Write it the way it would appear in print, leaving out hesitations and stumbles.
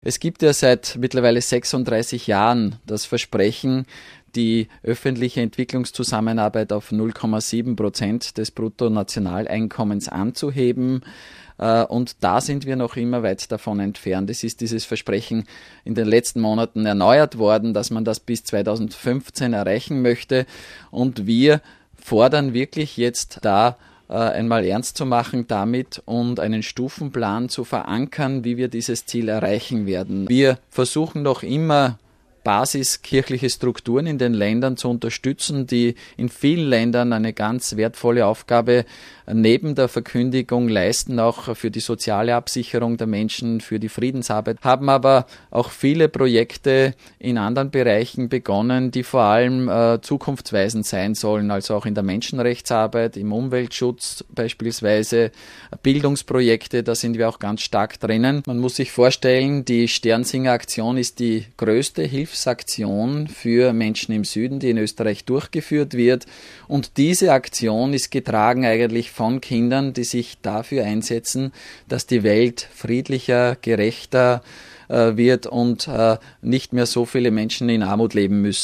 Es gibt ja seit mittlerweile 36 Jahren das Versprechen, die öffentliche Entwicklungszusammenarbeit auf 0,7% des Bruttonationaleinkommens anzuheben. Und da sind wir noch immer weit davon entfernt. Es ist dieses Versprechen in den letzten Monaten erneuert worden, dass man das bis 2015 erreichen möchte. Und wir fordern wirklich jetzt da einmal ernst zu machen damit und einen Stufenplan zu verankern, wie wir dieses Ziel erreichen werden. Wir versuchen noch immer basiskirchliche Strukturen in den Ländern zu unterstützen, die in vielen Ländern eine ganz wertvolle Aufgabe neben der Verkündigung leisten, auch für die soziale Absicherung der Menschen, für die Friedensarbeit, haben aber auch viele Projekte in anderen Bereichen begonnen, die vor allem zukunftsweisend sein sollen, also auch in der Menschenrechtsarbeit, im Umweltschutz beispielsweise, Bildungsprojekte, da sind wir auch ganz stark drinnen. Man muss sich vorstellen, die Sternsinger-Aktion ist die größte Hilfsaktion für Menschen im Süden, die in Österreich durchgeführt wird, und diese Aktion ist getragen eigentlich von Kindern, die sich dafür einsetzen, dass die Welt friedlicher, gerechter wird und nicht mehr so viele Menschen in Armut leben müssen.